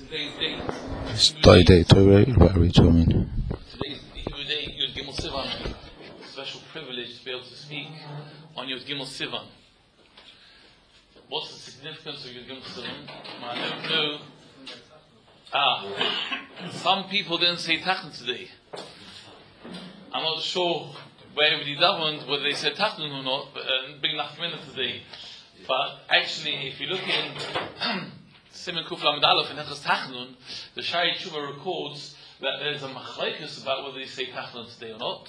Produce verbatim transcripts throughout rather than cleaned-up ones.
today's date. Today's date, today's I mean. Today's Hebrew day, Yud Gimel Sivan. Special privilege to be able to speak on Yud Gimel Sivan. What's the significance of Yud Gimel Sivan? I don't know. Ah, some people didn't say Tachnun today. I'm not sure where everybody davened, whether they said Tachnun or not, but uh, big Nachmina today. But actually, if you look in Siman Kuf Lamed Aleph in Hechas Tachnun, the Shari Tshuva records that there's a machlekes about whether they say Tachnun today or not.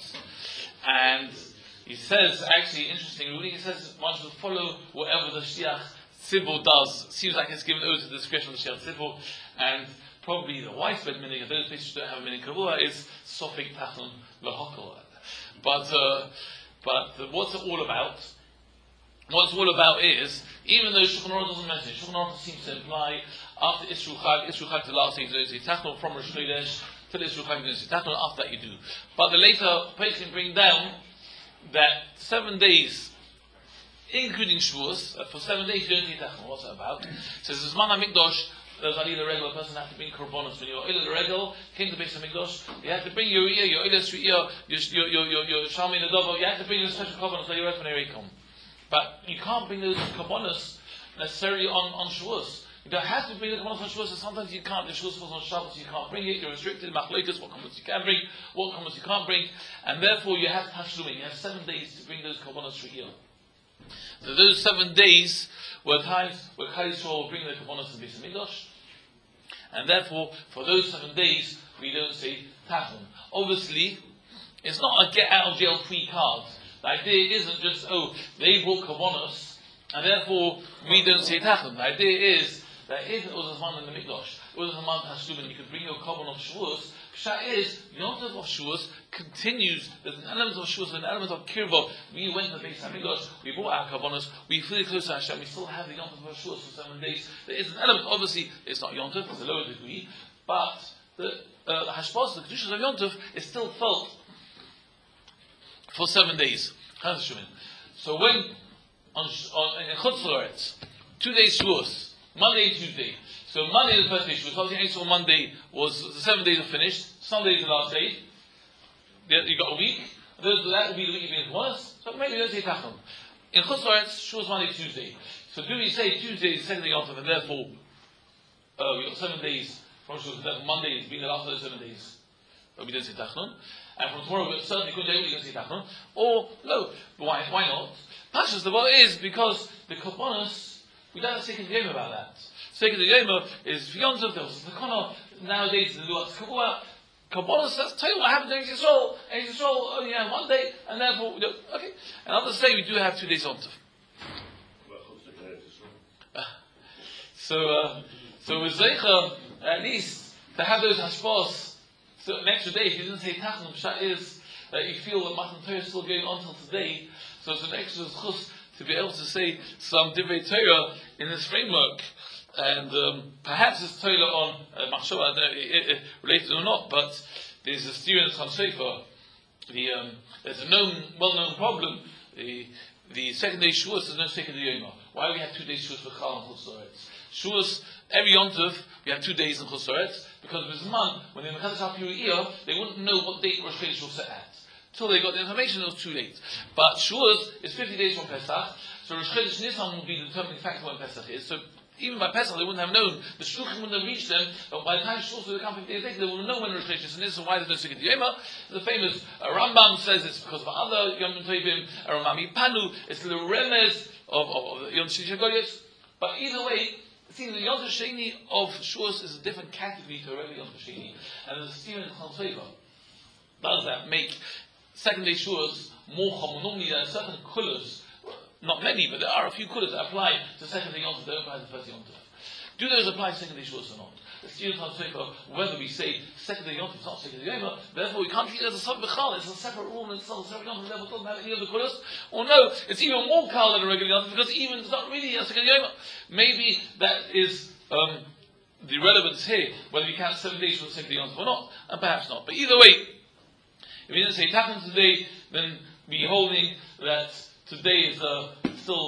And he says, actually, interestingly, he says one should follow whatever the Shiach Tzibur does. Seems like it's given over to the discretion of the Shiach Tzibur, and probably the widespread meaning of those places who don't have a meaning kavua is Sofik Tachnun L'Hokol. But uh, but uh, what's it all about? What it's all about is, even though Shulchan Aruch doesn't mention it, Shulchan Aruch seems to imply after Isru Chag, Isru Chag to last thing you don't say Tachnun, from Rosh Chodesh till Isru Chag you don't say Tachnun, after that you do. But the later place can bring down that seven days, including Shavuos, uh, for seven days you don't say Tachnun. What's that about? It says, Zman HaMikdash, there's only the regular person has to bring korbanos. When you're Oiled Regel, came to Beis HaMikdash, you have to bring your ear, your Oiled Sri'iyah, your your your your Shalmi Nedovo, you have to bring your special korbanos so you're right when they come. But you can't bring those korbanos necessarily on, on Shavuos. You don't have to bring the korbanos on Shavuos, so sometimes you can't. The Shavuos falls on Shabbos, you can't bring it, you're restricted, machlokes, what korbanos you can bring, what korbanos you can't bring, and therefore you have Tashlumin, you have seven days to bring those korbanos Sri'iyah. So those seven days were times where Klal Yisrael will bring the korbanos to Beis HaMikdash. And therefore, for those seven days, we don't say Tachnun. Obviously, it's not a get out of jail free card. The idea isn't just, oh, they brought Kavonos, and therefore we don't say Tachnun. The idea is that if it was a man in the Mikdash, it was a man Hashlumin, you could bring your Kavan of Shavuos. Pshat is, Yom Tov of Shavuos continues. There's an element of Shavuos, an element of Kirva. We went to the Beis HaMikdash, we brought our Kavanos, we feel close to Hashem, we still have the Yom Tov of Shavuos for seven days. There is an element, obviously, it's not Yom Tov, it's a lower degree, but the uh, Hashbaz, the Kedushas of Yom Tov, is still felt for seven days. So when, on, on in Chutz La'aretz, two days Shavuos, Monday and Tuesday. So Monday is the first day Shavuos. Obviously, Monday was the seven days are finished. Sunday is the last day. You got a week. Those, that will be the week you finish once. So maybe you don't say Tachnun. In Chutz La'aretz, Shavuos Monday, Tuesday. So do we say Tuesday is the second day Yom Tov, and therefore uh, we got seven days from Shavuos, and therefore Monday is being the last of those seven days. But we don't say Tachnun. And from tomorrow we certainly couldn't do it, say Tachnun. Or no, but why? Why not? Pashas the what is because the Korbanos, we don't have a second game about that. Second Yoma is Yom Tov. There was the Kono nowadays the Luat Kavua. Korbanos, that's tell you what happened to Yisrael. And Yisrael only had one day, and therefore okay. And others say we do have two days Yom Tov. Uh, so, uh, so with Zeicha, at least to have those hashbos. So an extra day, if you didn't say Tachnun, Pshat is that you feel that Matan Torah is still going on till today. So it's an extra chus to be able to say some Divrei Torah in this framework. And um, perhaps it's Torah on uh, Machshava, I don't know it, it, related or not, but there's a steer in the Cham Sofer. The, um, there's a known, well-known problem. The, the second day Shavuos, there's no second day Yoma. Why do we have two days Shavuos for Chal and Chutz La'aretz? Shavuos, every Yom Tov, we have two days in Chutz La'aretz, because with Zman, when they Mechadach HaPiriyah, they wouldn't know what date Rosh Chodesh was set at. Till they got the information, it was too late. But Shavuos is fifty days from Pesach, so Rosh Chodesh Nisan will be the determining factor when Pesach is. So even by Pesach, they wouldn't have known. The Shluchim wouldn't have reached them, but by the time Shavuos would come fifty days later, they wouldn't know when Rosh Chodesh Nisan is, so why there's no Sikhat Yoma. The famous uh, Rambam says it's because of other Yom Tovim, Ramami Panu, it's the Remes of, of, of Yom Shlishi Goyos. But either way, it seems the Yom Sheni of Shavuos is a different category to a regular Yom Sheni. And the Stephen Chal Sofer does that make second day Shavuos more common. Normally there are certain colours, not many, but there are a few colours that apply to second day Yom Tov that don't apply to the first Yom Tov. Do those apply to second day Shavuos or not? The Stephen Chal Sofer, whether we say second day Yom Tov is not second day Yom Tov, therefore we can't treat it as a separate Bechal, it's a separate rule and it's not a separate Yom Tov, therefore it doesn't have any of the colours. Or no, it's even more Kal than a regular Yom Tov because even it's not really a second Yom Tov. Maybe that is um, the relevance here, whether we count seven days for the second day Yom Tov or not, and perhaps not. But either way, if we didn't say Tachnun today, then we holding that today is uh, still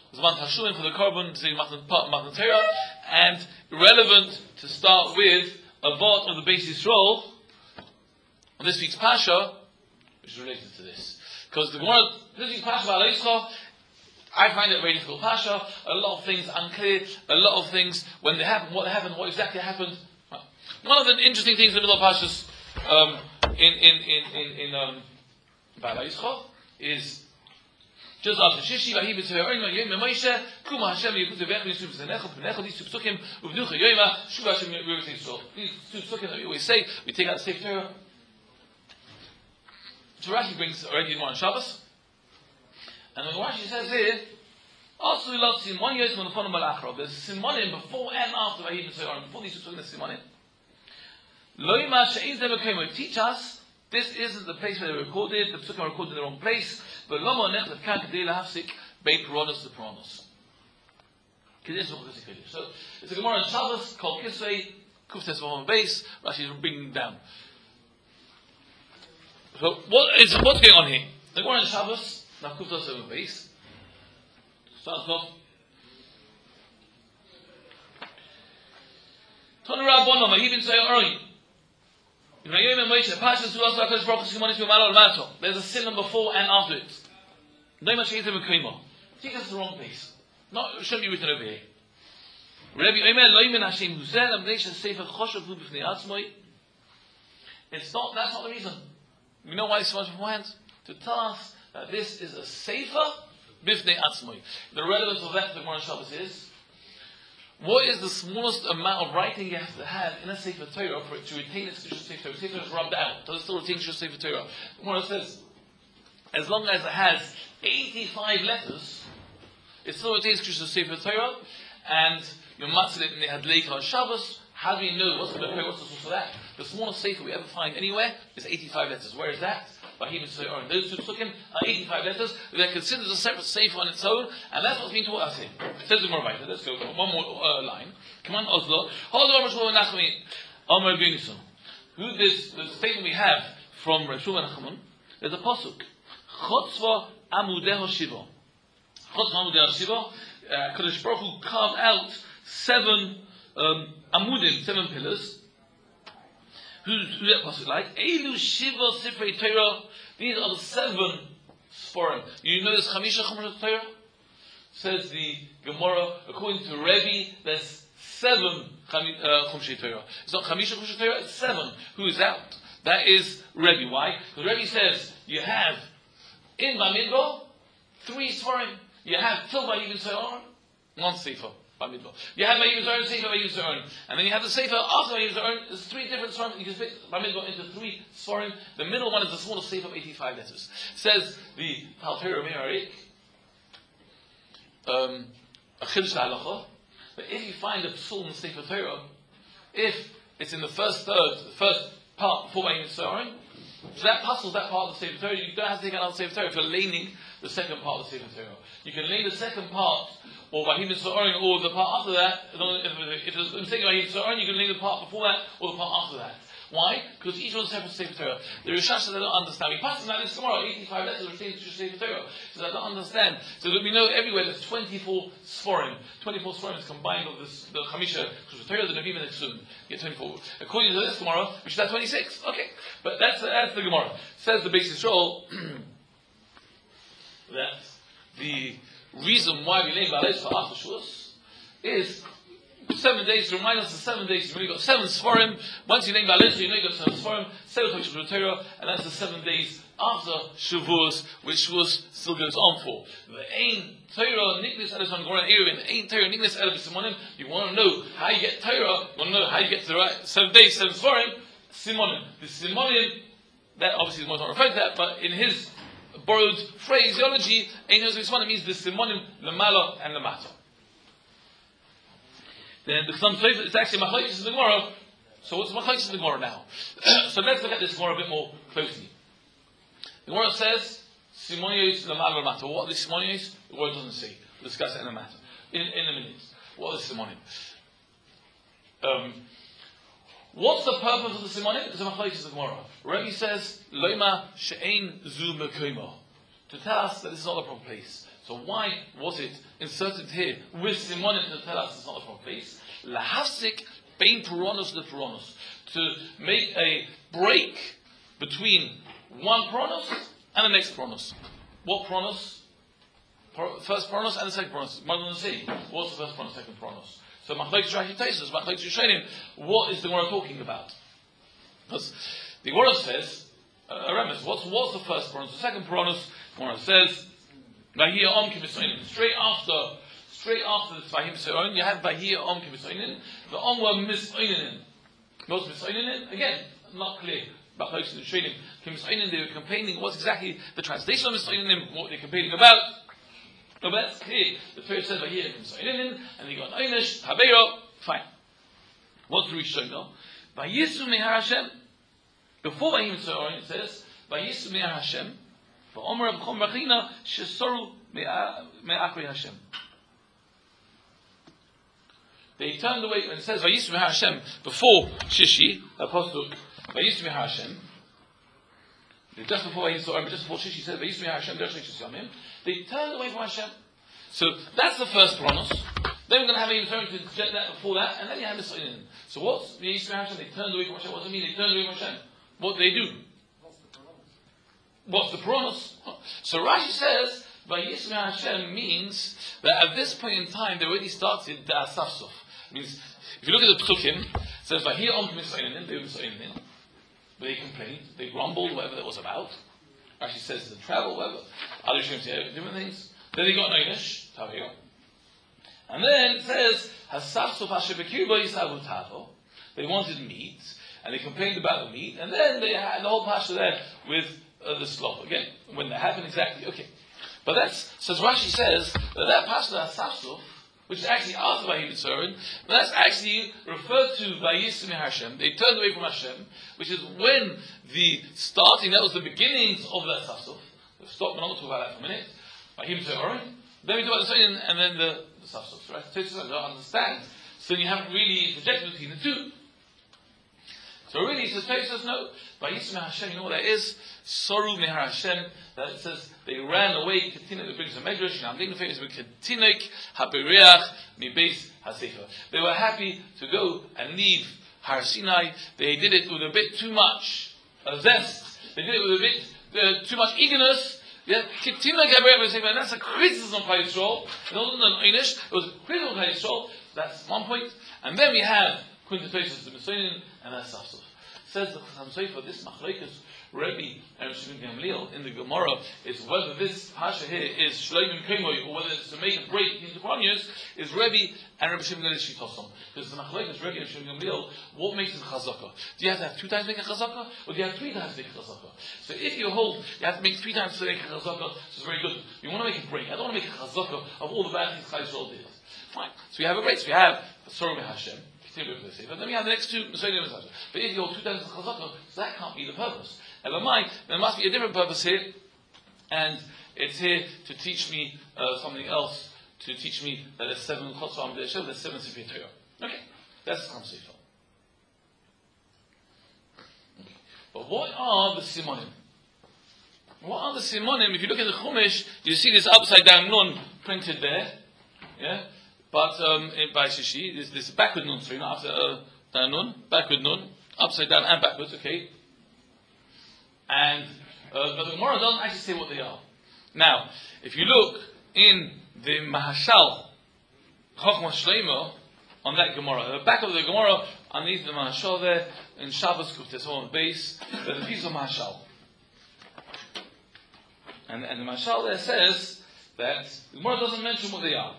Zman Tashuin for the Korban, to Matan Matan Torah, and relevant to start with a vort of the Beis Yisrael on this week's Pasha, which is related to this. Because the Gemara, this week's Pasha about Eischa, I find it a very difficult Pasha, a lot of things unclear, a lot of things, when they happen, what happened, what exactly happened. One of the interesting things in the middle of Pashas, um, in, in, in, in, in, um, about Eischa, is just after Shishi, Vahi b'tzvei Orim, Yom Moshe, Kuma Hashem Yekut Vech Yisuf Zenecha Pnecha. These two psukim, Uvducha Yoma, Shuva Hashem Yekut Yisrael. These two psukim that we always say, we take out the Sefer Torah. So Rashi brings already more on Shabbos, and when Rashi says here, also we love Simon Yos Monofonim Malachro. There's Simonim before and after Vahi b'tzvei Orim. Before these two psukim, there's Simonim. Loima She'ez Nemekomo. Teach us. This isn't the place where they recorded. The psukim are recorded in the wrong place. But Lama Nechlet Kan Kedei Lahafsik Bei Peronos the Peronos. So it's a Gemara in Shabbos called Kisvei Kuf Tes V'Hom Beis. Rashi is bringing it down. So what is what's going on here? The Gemara in Shabbos now Kuf Tes V'Hom Beis starts off. Tonu Rabbono Mahivin Say Ori. There's a sin before and after it. Take us to the wrong place. Not, it shouldn't be written over here. It's not, that's not the reason. You know why it's so much beforehand? To tell us that this is a sefer b'fnei atzmoi. The relevance of that to the Gemara Shabbos is, what is the smallest amount of writing you have to have in a Sefer Torah for it to retain its Kedusha Sefer Torah? Sefer Torah is rubbed out. Does it still retain Kedusha Sefer Torah? The Gemara says, as long as it has eighty-five letters, it still retains Kedusha Sefer Torah, and you matzah it in the Hadleika on Shabbos. How do we know what's the what's the source of that? The smallest Sefer we ever find anywhere is eighty-five letters. Where is that? Those two psukim are eighty-five letters. They're considered a separate sefer on its own, and that's what's being taught us here. It says the Gemara right. Let's go one more uh, line. Come on, Oslo. Who this the statement we have from Rav Shmuel Nachman? There's a pasuk. Chotzva amudeho shiva. Chotzva amudeho shiva. Kadosh Baruch Hu carved out seven um, amudim, seven pillars. Who's who that pasuk like? Elu shiva sifrei Torah. These are the seven sforim. You know this chamisha chumrei Torah? Says the Gemara. According to Rebbe, there's seven chumrei Torah. It's not chamisha chumrei Torah. It's seven. Who is that? That is Rebbe. Why? Because Rebbe says you have in Bamidbar three sforim. You have till Vayivin Se'or, one sefer. You have Vayivin Se'or, Sefer Vayivin Se'or, and then you have the Sefer after Vayivin Se'or. There's three different sforim. You can split Bamidbar into three sforim. The middle one is the smallest Sefer of eighty-five letters. Says the Talpira Me'arik, um, a Chiddush Halacha, that if you find a psul in Sefer Torah, if it's in the first third, the first part before Vayivin Se'or, so that puzzles that part of the Sefer Torah. You don't have to take another Sefer Torah if you're laning the second part of the Sefer Torah. You can lane the second part, or Vayivin Se'or, or the part after that. If it's a mistake Vayivin Se'or, you can lane the part before that, or the part after that. Why? Because each one's separate Sefer Torah. The Rishonim they don't understand. We pass like this tomorrow, eighty-five letters retain to Sefer Torah. So they don't understand. So that we know everywhere there's twenty-four sforim. twenty-four sforim is combined with this, the Chamisha, Sefer Torah, the Nevi'im, and the Ksum. You get twenty-four. According to this tomorrow, we should have twenty-six. Okay. But that's, that's the Gemara. Says the Beis Yisrael that the reason why we name Baalei for after Shavuos is seven days to remind us of seven days. You've only got seven Sforim. Once you name Baalei, you know you've got seven Sforim, seven Choshen Torah, and that's the seven days after Shavuos, which Shavuos still goes on for. The Ein Torah Niklis Elis on Goran Eruvin, Ein Torah Niklis Elis Simonim. You want to know how you get Torah. You want to know how you get to the right seven days, seven Sforim. Simonim. The Simonim, that obviously is not referring to that, but in his borrowed phraseology, Ein Torah Simonim means the Simonim, the Mala, and the Mata. Then the some place it's actually machlokes in the Gemara. So what's machlokes in the Gemara now? So let's look at this Gemara a bit more closely. The Gemara says Simonios Lamal Mata. What are the Simonios? The word doesn't say. We'll discuss it in a matter. In, in a minute. What are the Simonim? Um, what's the purpose of the Simonim? It's a machlokes in the Gemara. Rebbe says Loima She'ein Zu Mekomo, to tell us that this is not the proper place. So why was it inserted here with Simonim to tell us it's not from place? Lahafsik bein Puronos le Puronos. To make a break between one Puronos and the next Puronos. What Puronos? First Puronos and the second Puronos. What's the first Puronos, second Puronos? So Machlokes Rashi Taisus, Machlokes Rishonim, what is the Gemara talking about? Because the Gemara says, uh, Remes, what's, what's the first Puronos? The second Puronos, the Gemara says, Vahiyah Om Kivisoinin. Straight after, straight after this Vahiyah Kivisoinin, you have Vahiyah Om Kivisoinin. The Om were Misoinin. Most Misoinin, again, not clear. Machlokes Rishonim, Kivisoinin, they were complaining, what's exactly the translation of Misoinin, what they're complaining about. No, but that's clear. The Torah says Vahiyah Kivisoinin, and they got Einish, Habeiro, fine. What's the Rishon? Vayisu Mehar Hashem. Before Vahiyah Kivisoinin, it says, Vayisu Mehar Hashem. V'omer B'chom Rachina Shesoru Me'akri Hashem. They turned away, when it says Vayisu Mehar Hashem, before Shishi, Apostle, Vayisu Mehar Hashem, just before Vayisu, just before Shishi said Vayisu Mehar Hashem, they turned away from Hashem. So that's the first Puronos. Then we're going to have a referring to that before that, and then you have this in. So what's Vayisu Mehar Hashem? They turned away from Hashem. What does it mean? They turned away from Hashem. What do they do? What's the Puronos? So Rashi says, Vayisu Mehar Hashem means that at this point in time, they already started the Asafsof. Means, if you look at the Psukim, it says, Vahiyah Om Kivisoinin, they were Misoinin. They complained, they grumbled, whatever that was about. Rashi says the travel, whatever. Other Shem say different things. Then they got Einish, Tavio. And then it says, Hasafsof Hashebekibo Yisavu Tavo. They wanted meat, and they complained about the meat, and then they had the whole pasha there with uh, the slope. Again, when that happened exactly, okay. But that's, so Rashi says, that that pasha, Hasafsof, which is actually after Vahiyah Kivisoinin, that's actually referred to Vayisu Mehar Hashem. They turned away from Hashem, which is when the starting, that was the beginnings of that Safsof. We'll stop, we're not going to talk about that for a minute. Vahiyah Kivisoinin, then we talk about the Soinin, and then the, the Safsof, right? So you don't understand. So you haven't really projected between the two. So really, so Tosfos says no. Vayisu Mehar Hashem, you know what that is? Soru Mehar Hashem. That it says they ran away. Ketinik, it brings a medrash. And I'm thinking the famous with Ketinik Haberiach Mibeis Hasefer. They were happy to go and leave Har Sinai. They did it with a bit too much uh, zest. They did it with a bit uh, too much eagerness. Yeah, Ketinik Haberiach Mibeis Hasefer. And that's a criticism of Yisrael. It wasn't an Einish. It was a criticism of Yisrael. That's one point. And then we have Quintessential the Misoinin, and that's Safsof. Says the Chacham Sofer, this Machlokes Rebbe and Shimon Gamliel in the Gemara is whether this Pasha here is Shloimim Kemoy or whether it's to make a break into Quanyos is Rebbe and Rebbe Shimon Gamliel Shitosom. Because the Machlokes Rebbe and Shimon Gamliel, what makes it Chazaka? Do you have to have two times make a Chazaka, or do you have three times make a Chazaka? So if you hold, you have to make three times to make a Chazaka, which is very good. You want to make a break. I don't want to make a Chazaka of all the bad things Chai Yisrael did. Fine. So we have a break. So we have Soru Mehar Hashem. But then we have the next two, but if you're two times the chazaka, that can't be the purpose. Never mind, there must be a different purpose here, and it's here to teach me uh, something else, to teach me that there's seven chotzvah show there's seven Sifrei Torah. Okay, that's the concept. Okay. But what are the simonim? What are the simonim? If you look at the Chumash, you see this upside down nun printed there. Yeah. But um, in, by Shishi, this, this backward nun, sorry, not upside uh, down nun, backward nun, upside down and backwards, okay. And uh, but the Gemara doesn't actually say what they are. Now, if you look in the Mahashal, Chochmah Shleima, on that Gemara, the back of the Gemara, underneath the Mahashal there, in Shabbos Kuftes on the base, there's a piece of Mahashal. And, and the Mahashal there says that the Gemara doesn't mention what they are.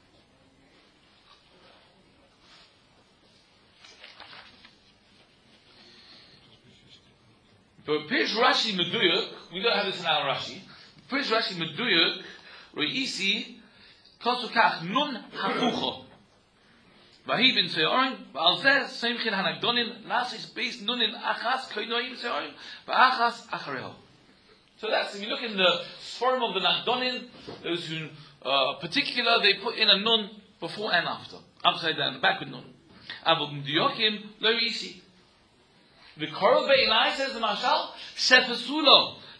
But Pish Rashi Meduyuk, we don't have this in our Rashi. Pish Rashi Meduyuk, Reisi, Kosukach Nun Hachucho. Vahi bin Seorin, Va'alzeh, Seimchin Hanagdonin, Nasis Beis Nunin Achas, Koinoim Seorin, Va'achas Achareho. So that's, if you look in the form of the Nagdonin, those who, uh, particular, they put in a Nun before and after. Upside down, backward Nun. Avod Meduyukim, Lo Reisi. The Korah Be'ilai says the Mashal, Shefasulo,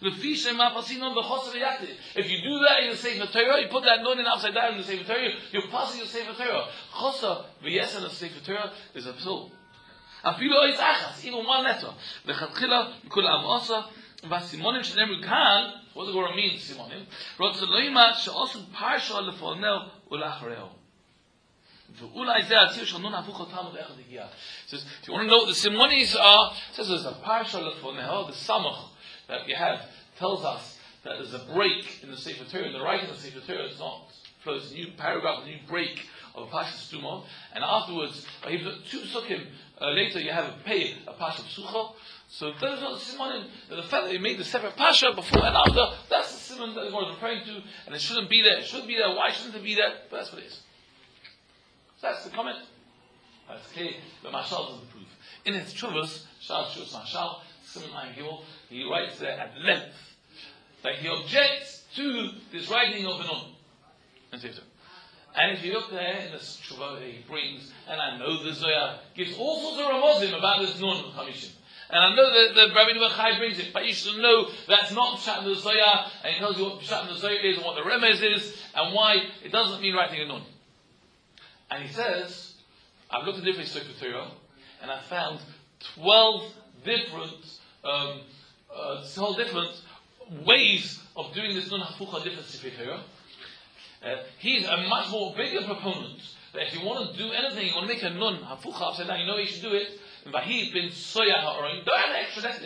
If you do that in the Sefer Torah, you put that nun in upside down in the Sefer Torah, you're passing your Sefer Torah. Chosa v'yesa in the Sefer Torah is a psul. Afilu ois achas, even one letter. V'chatchila kula amasa v'simonim shenemru kan. What does the Gemara mean, simonim? Rotz loima she'osu parsha lefonel ulachareo. V'ulai zeh atzir shal nun hafucha tamud echad higia. Says, if you want to know what the simonis are, it says there's a parsha lefonel, the samach that you have tells us that there's a break in the Sefer Torah. In the writing of the Sefer Torah, it's not flows a new paragraph, a new break of a Pasha Stumah, and afterwards, two sukkim uh, later, you have a pay, a Pasha Psucha. So those are the simonim, the fact that he made the separate Pasha before and after, that's the simon that the Gemara is referring to, and it shouldn't be there. It shouldn't be there. Why shouldn't it be there? But that's what it is. So that's the comment. That's clear. The Mashal doesn't prove. In his Chuvas, Shal Shus Mashal, Simon Ayin Gimel, he writes there at length that he objects to this writing of the Nun. And if you look there in the Shuvah that he brings, and I know the Zohar gives all sorts of ramazim about this Nun Chamishim. And I know that the Rabbi Bachai brings it, but you should know that's not Pshat in the Zohar, and he tells you what Pshat in the Zohar is, and what the Remez is, and why it doesn't mean writing a Nun. And he says, I've looked at different Sefer Torah, and I found twelve different, um, uh, twelve different ways of doing this Nun Hafucha different Sefer Torah. Uh, he's a much more bigger proponent that if you want to do anything, you want to make a nun hafucha upside down, you know you should do it. Vahi bin soya ha'orim. Don't add extra letters.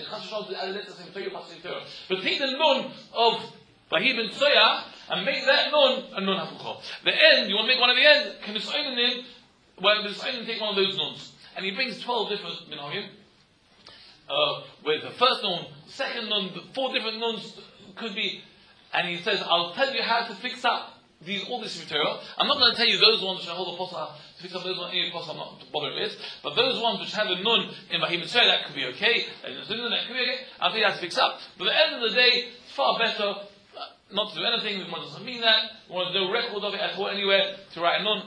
But take the nun of Vahi bin soya and make that nun a nun hafucha. The end, you want to make one at the end. Can Nisayim, well, Nisayim take one of those nuns, and he brings twelve different minhagim. Uh, with the first nun, the second nun, the four different nuns could be, and he says, I'll tell you how to fix up these, all this material. I'm not going to tell you those ones which I hold a posah to fix up those ones, any posah I'm not bothering with, but those ones which have a nun in Vahim and Soya, that could be okay, and that could be okay, I'll tell you how to fix up. But at the end of the day, it's far better uh, not to do anything, the Gemara doesn't mean that, we want no record of it at all anywhere, to write a nun.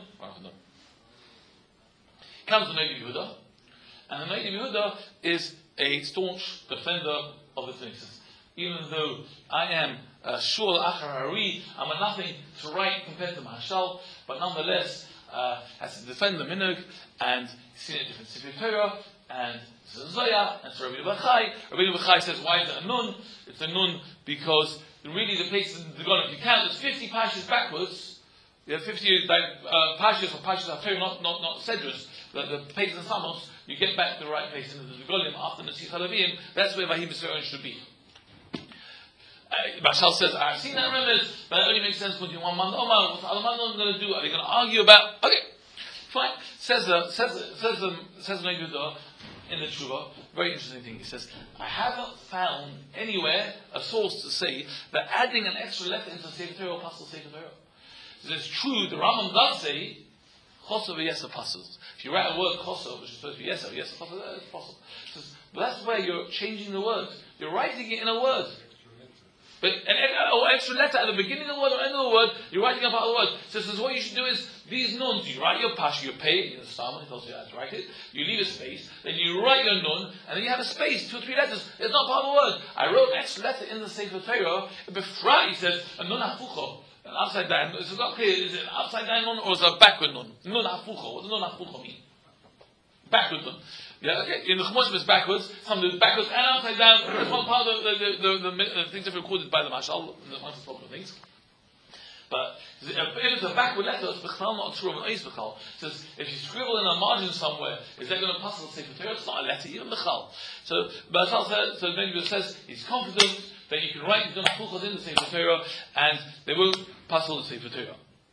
Comes the Noda B'Yehuda, and the Noda B'Yehuda is a staunch defender of the things. Even though I am Shul Achar Hari, I'm a nothing to write compared to Mahashal, but nonetheless uh, has to defend the minhag, and he's seen a different Sefer Torah, and it's a Zoya, and it's Rabbi Bachai. Rabbi Bachai says, why is it a nun? It's a nun because really the place in the God, if you count, there's fifty pashas backwards. You have fifty like, uh, pashas or pashas are not not not Cedrus. The, the pages and Samos, you get back to the right place in the Golim after the Nesich Halavim. That's where Vahim Yisrael should be. Uh, Bashal says, I've seen that remez, but it only makes sense when you want man Omar. What's the other man going to do? Are they going to argue about? Okay, fine. Says the says the, says the says the in the Tshuva, very interesting thing. He says, I haven't found anywhere a source to say that adding an extra letter into Sefer Torah or Pasal Sefer Torah. So it's true. The Rambam does say Chosav v'Yesa Pasals. If you write a word Chosav, which is supposed to be Yesa, Yesa Pasal, that's possible. Says, but that's where you're changing the word. You're writing it in a word. But an, an extra letter at the beginning of the word or end of the word, you're writing up out of the word. So says what you should do is these nuns, you write your pash, you pay in the Psalm, he tells you how to write it, you leave a space, then you write your nun, and then you have a space, two or three letters. It's not part of the word. I wrote an extra letter in the Sefer Torah, Befra, he says, a nun hafucho, an upside down. It's not clear, is it an upside down nun or is it a backward nun? Nun hafucho. What does nun hafucho mean? Backward nun. Yeah, okay. In the Chumash it's backwards, some do backwards and upside down. It's one part of the, the, the, the, the things that are recorded by the Mashal, the most popular things. But if it's a backward letter, it's Bechal, not true of an Eis Bechal. It says, if you scribble in a margin somewhere, is that going to pass the Sefer Torah? It's not a letter, even Bechal. So, Bechal says, so then he says, he's confident that you can write, he's going to put in the Sefer Torah, and they will pass all the Sefer Torah.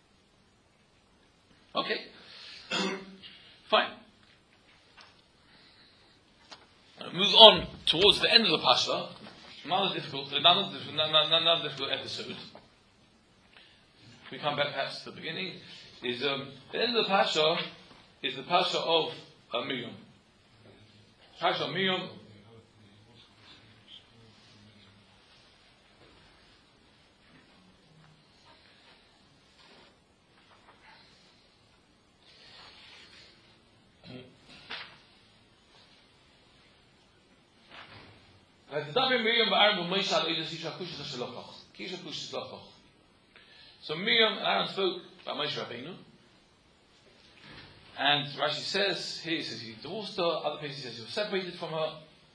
Okay. Fine. Move on towards the end of the Pasha. Another difficult, another difficult, another difficult episode. If we come back perhaps to the beginning, is um, the end of the Pasha is the Pasha of uh, Miriam. Pasha of Miriam. So Miriam and Aaron spoke about Moshe Rabbeinu, and Rashi says here he says he divorced her. Other places he says he was separated from her,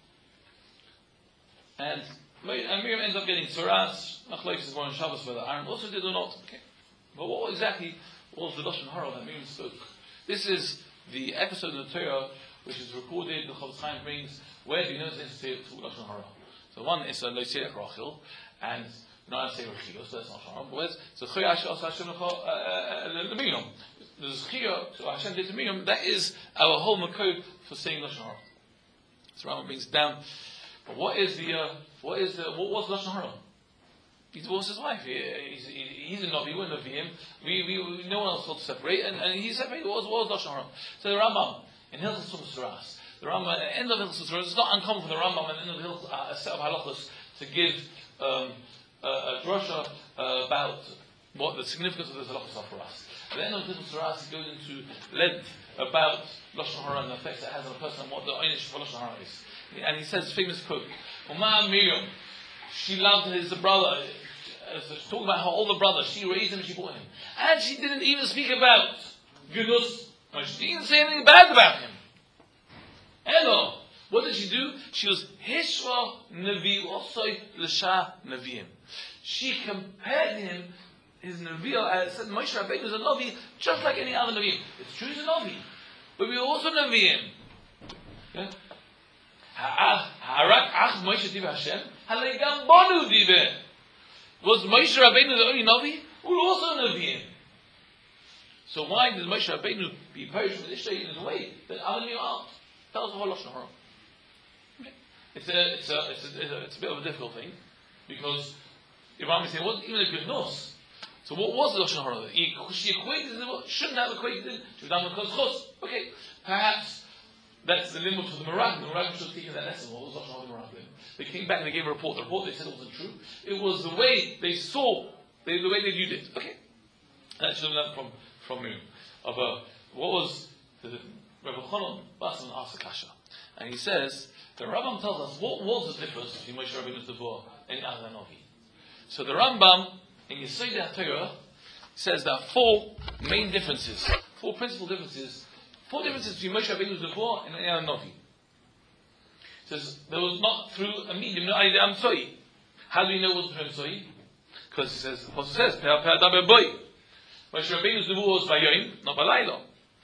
and and Miriam ends up getting tzuras. Machlokes is more on Shabbos whether Aaron also did or not. Okay, but what exactly was the lashon hara that Miriam spoke? This is the episode of the Torah which is recorded. The Chofetz Chaim brings where the knows is to lashon hara. So one is a loisirek Rachel, and no, I say Rachel, so that's not haram. But so Choyash also Hashem the Miriam. The Zechiyah to Hashem did to Miriam. That is our whole makod for saying lashon hara. So Rambam brings it down. But what is the uh, what is the what was lashon hara? He divorced his wife. He, he's, he, he's a Navi. We're Naviim. We, we, we, no one else thought to separate, and, and he separated. What was, what was lashon hara? So the Rambam in Hilchos Suras, the Rambam at the end of Hilchos Suras, it's not uncommon for the Rambam at the end of Hilchos, uh, a set of halachos to give um, a, a drasha uh, about what the significance of those halachos are for us. At the end of Hilchos Suras, he goes into length about lashon hara and the effects it has on a person and what the einish for lashon hara is. And he says, famous quote, Uma Miriam, she loved his brother. Uh, so she's talking about her older brother. She raised him, she brought him. And she didn't even speak about Gunus. She didn't say anything bad about him. Hello. What did she do? She was Hishra Navi, also L'Sha Naviim. She compared him, his Navi, as said Moshe Rabbeinu was a Navi, just like any other Navi. It's true he's a Navi, but we are also Naviim. Yeah? Harak ach Moshe div Hashem, halegam bonu dive. Was Moshe Rabbeinu the only Navi? We're also Naviim. So why did Moshe Rabbeinu be perished with Ishtay in his way that other Naviim aren't? That was the whole lashon hara. Okay. It's a, it's a, it's a, it's a, it's a bit of a difficult thing because Ibrahim is saying it wasn't even a good nos. So what was the lashon hara? She equated it, shouldn't have equated it. She was done because chos. Okay, perhaps that's the limit for the Meraglim. The Meraglim should have taken that lesson. What was lashon hara the Meraglim? They came back and they gave a report. The report they said it wasn't true. It was the way they saw, they, the way they viewed it. Okay, that should have learned from from Miriam. Of uh, what was the Rabbi Chanan Basman asked a kasha, and he says the Rambam tells us what was the difference between Moshe Rabbeinu's divorce and other Navi. So the Rambam in Yesod HaTorah says there are four main differences, four principal differences, four differences between Moshe Rabbeinu's divorce and any other Navi. He says there was not through a medium, no idea Amsoi. How do we know it was through Amsoi? Because he says the Apostle says Per Per Daber Boy. Moshe Rabbeinu's divorce was by Yom, not by Laila.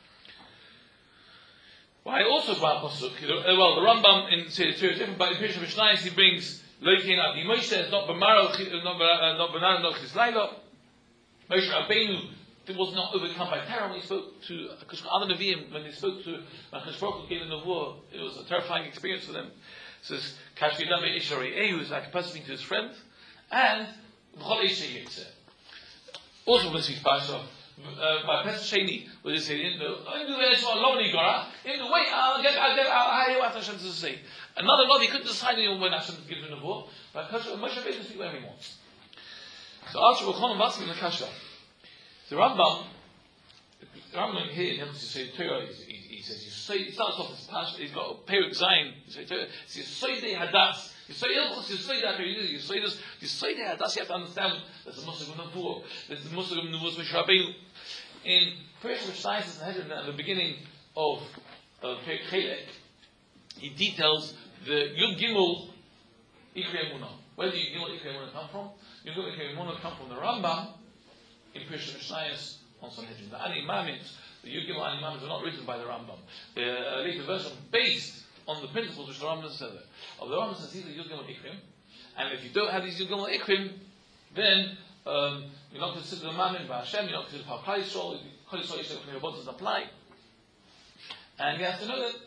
Why also by Pasuk? Well, the Rambam in Seder Torah is different, but in Pirush Mishnayos he brings Loikein Adi Moshe, it's not B'maro, not B'naro, not Chis Laila. Moshe Rabbeinu was not overcome by terror when he spoke to other Nevi'im, when they spoke to Hakadosh Baruch Hu gave them the war. It was a terrifying experience for them. It says, Kashvi Dame Isharei Ehu is like a person to his friend, and B'chol Eishei Yitzeh. Also, when he speaks Pasha, Uh, by Pesach Sheni, where they say, in the in the way, I'll get, I'll get, I'll hear what Hashem to say. Another Navi couldn't decide when Hashem gives him the book, but Moshe Rabbeinu speak whenever he wants. So after Rabbi Chanan in the Kasha, the Rambam, the Rambam here in Hilchos Yesod Torah, he says, he starts off his Pasha, he's got a Perek Zayin, he says, Yesodei Hadas. You say Hilchos, you say that, you say this, you say that, that's you have to understand. There's the Muslim of Nevuah, there's the Muslim of Nevuah Moshe Rabbeinu. In Pirush Mishnayos at the beginning of Perek Chelek, he details the Yud Gimel Ikrei Emunah. Where do Yud Gimel Ikrei Emunah come from? Yud Gimel Ikrei Emunah come from the Rambam in Pirush Mishnayos on Sanhedrin. The Ani Mamins, the Yud Gimel Ani Mamins are not written by the Rambam. They're a later version based on the principles which the Rambam said there. Of the Rambam says these are Yud Gimel Ikrim, and if you don't have these Yud Gimel Ikrim, then um, you're not considered a Mamin by Hashem, you're not considered Pal Kal Yisrael, Kal Yisrael Yisrael Yisrael doesn't apply. And you have to know that.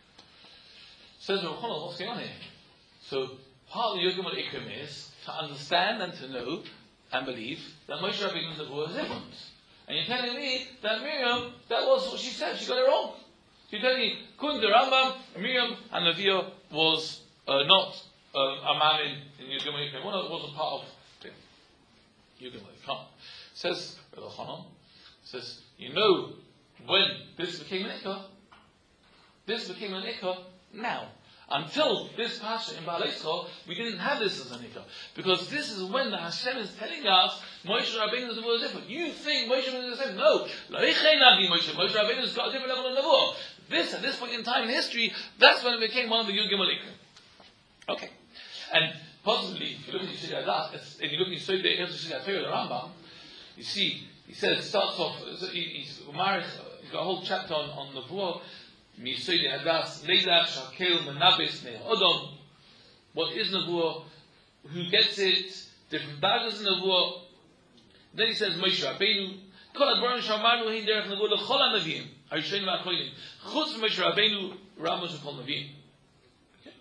Says Rabbi Chanan, what's going on here? So, part of the Yud Gimel Ikrim is to understand and to know and believe that Moshe Rabbeinu's Nevuah is different. And you're telling me that Miriam, that was what she said, she got it wrong. So you're telling me, according to the Rambam, Miriam and Neviah was uh, not uh, a Mamin in Yud Gimel Ikrim. One wasn't part of Yud Gimel Ikrim. Says Rabbi Chanan, says, you know when this became an Ikah? This became an Ikah now. Until this Pasha in Ba'aleischa, we didn't have this as a Nikah. Because this is when the Hashem is telling us, Moshe Rabbeinu's Nevuah is different. You think Moshe Rabbeinu is the same? No. Moshe Rabbeinu's got a different level of Nevuah. This, at this point in time in history, that's when it became one of the Yud Gimel Ikrim. Okay. And possibly, if you look at Yeshua Das, if you look at Yeshua the Rambam, you see, he says, it starts off, he's, he's got a whole chapter on, on Nevuah, Misoidi Hadas, Leila, Shakel, Menabes, Neh Odom. What is Nevuah? Who gets it? Different battles in Nevuah. Then he says, Moshe Rabbeinu, Kol Adbarim Shamarnu Hein Derech Nevuah L'Chol HaNeviim, Harishonim V'Achonim. Chutz from Moshe Rabbeinu, Ramos L'Chol Neviim. Okay.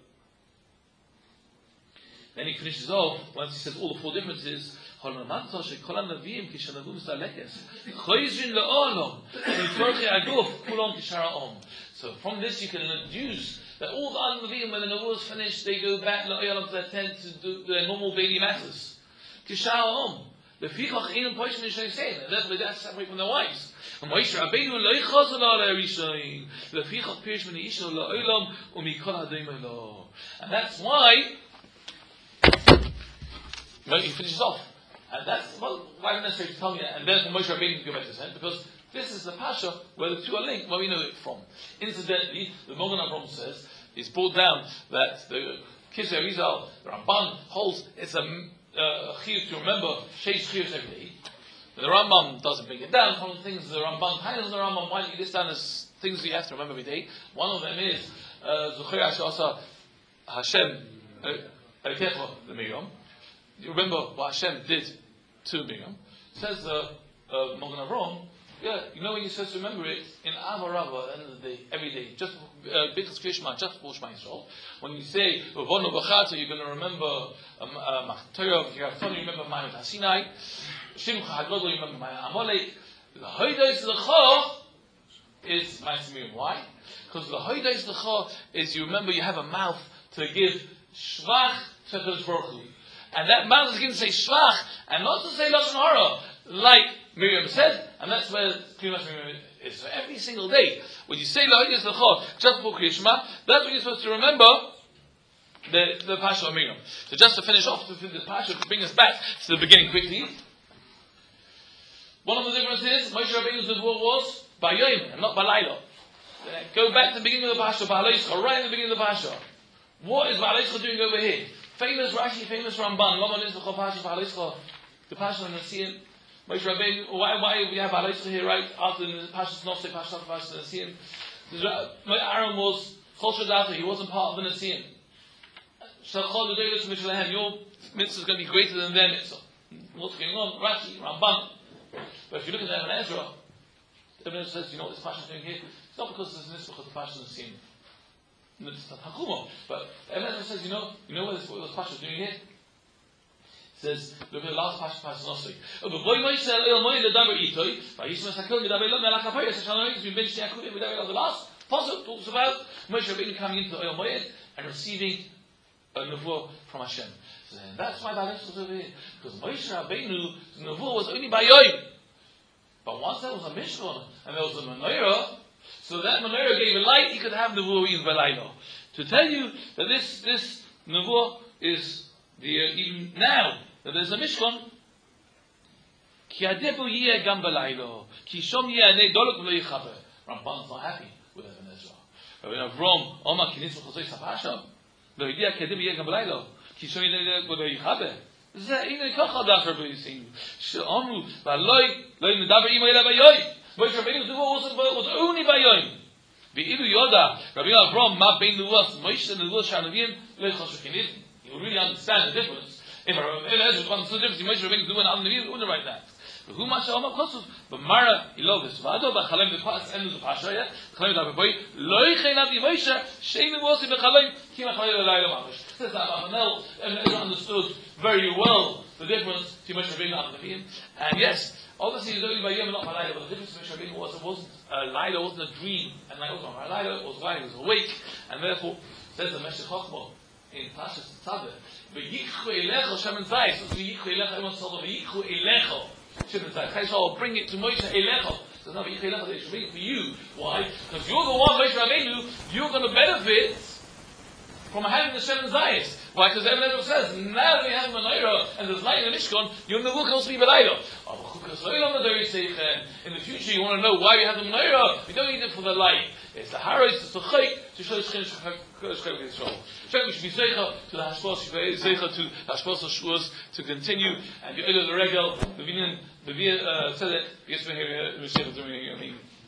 Then he finishes off, once he says all the four differences, Hol Namanto Shekol HaNeviim Kishanavum Salekes, Choizrin Le'olam, V'Torchei Aguf, Kulon Kishara Om. So from this you can deduce that all the other Nevi'im, when the Nevuah is finished, they go back to their tent to do their normal daily matters. Kishara Om. The Fichach Einam Poishin is saying that therefore they have to separate from their wives. And Moshe Rabbeinu lo yichazon ala Rishon. The Fichach Pirish Min Isha lo Olam u'mikol Hadayim lo. And that's why. No, he finishes off, and that's well. Why not necessarily tell me that? And therefore Moshe Rabbeinu can go back to his because this is the Pasha where the two are linked, where we know it from. Incidentally, the Mogen Avram says it's brought down that the Kisei Arizal, the Ramban holds it's a uh, chiyuv to remember Sheish chiyuvs every day. The Rambam doesn't bring it down. One of the things the Ramban kind of the Rambam why you list down as things that you have to remember every day. One of them is Zuchir Ashasa Hashem Ekecha the Miriam. You remember what Hashem did to Miriam. Says the uh, Mogen Avram. Yeah, you know when you're supposed to remember it in Ava Rava at the end of the day, every day, just B'chas Krishma, just for Shema Yisrael. When you say V'vono B'chata, you're going to remember Torah, V'kirachtonu, you remember Ma'amet HaSinai, Shimcha HaGodol, you remember Ma'amet Amalek. The Hoidos L'cha is Ma'aset Miriam. Why? Because the Hoidos L'cha is you remember you have a mouth to give Shvach to HaKadosh Baruch Hu. And that mouth is going to say Shvach, and not to say Lashon Hara, like Miriam said, and that's where Kriyas Miriam is. So every single day, when you say La'odiyas L'cha, just before Kriyas Shema, that's when you're supposed to remember the, the Pasha of Miriam. So just to finish off the, the Pasha, to bring us back to the beginning quickly, one of the differences is, Moshe Rabbeinu's Nevuah was B'yom, and not B'layla. Go back to the beginning of the Pasha, Ba'aleischa, right in the beginning of the Pasha. What is Ba'aleischa doing over here? Famous Rashi, famous Ramban, Lama Nizlacha Pasha, Ba'aleischa, the Pasha and the Nasiim. Moshe Rabbeinu, why, why we have Ba'aleischa here right after the Pasha Nosei, Pasha Pasha Nasiim? Aaron was Chol Shadata, he wasn't part of the Nasiim. Shalchol L'Doilos Mishalehem, your mitzvah is going to be greater than their mitzvah. What's going on? Rashi, Ramban. But if you look at Ibn Ezra, Ibn Ezra says, you know what this Pasha is doing here? It's not because it's this because the Pasha Nasiim. It's not Hakuma. But Ibn Ezra says, you know, you know what this, what this Pasha is doing here? Says, look at the last Pasha, Pasha Nosei. Oh, but boy, Moshe El Moed Ledaber Itoi, Vayishma Sakel Medaber Lo Melach HaPayos Hashanah Yismi Ben Shnei Akudim Medaber the last Pasuk talks about Moshe Rabbeinu coming into El Moed and receiving a nevuah from Hashem. So that's why Ba'aleischa was over here, because Moshe Rabbeinu's nevuah was only by Yom. But once there was a Mishkan and there was a menorah, so that menorah gave a light, he could have nevuah even by Laila. To tell you that this this nevuah is the uh, even now that there's a Mishkan. Ki adebu yeh gam b'laylo, ki shom yeh anei dolok v'lo yichaber. Ramban's not happy with Ibn Ezra. Rabbi Avram, Omar ki nitzvah chazoi sapasham, lo yidiyah ki adebu yeh gam b'laylo, ki shom yeh anei dolok v'lo yichaber. זה הנה ככה דף רבי יסינו שאמרו ולאי לא נדבר אימו אלא ביום מויש רבינו דבו was only ביום ואילו יודע רבי אברהם מה בין נבואת מויש לנבואת שהנביאים לא יחשו כנית you really understand the difference if Ezra wants to difference מויש רבינו דבו and other נביאים wouldn't write that who מה שאומר כוסוף במרא אילובס ועדו בחלם בפס אין לזה פשעיה חלם דבר בוי לא יכנת עם מויש שאין נבואסי בחלם כי מחלם ללילה ממש says that Amanel and Ezra understood very well the difference to Moshe Rabbeinu and Nevi'im. And yes, obviously it's only by Yom and not by Laila, but the difference to Moshe Rabbeinu was it wasn't uh, Laila, wasn't a dream, and Laila wasn't by Laila, it was Laila, it was awake, and therefore says the Meshech Chochmah in Pashas Tzadeh, V'yichu elecho Shemen Zayis, so V'yichu elecho, everyone saw the V'yichu elecho Shemen Zayis. Chayshal will bring it to Moshe elecho. So now V'yichu elecho, they should bring it for you. Why? Because you're the one, Moshe Rabbeinu, you're going to benefit from having the Shem Zayis. Why? Because Eben Ezer says, now that we have Menorah and there's light in the Mishkan, you'll never also be Belayla. In the future, you want to know why we have the Menorah. We don't need it for the light. It's the Haros, it's the Chayk, to show the Shechem Shechem Yisrael. Shechem should be Zeicha to the Hashpos, Zeicha to Hashpos Shuas, to continue, and you order the Regel, the Vinyan, the Via Tzedek, yes, we're here, we're here,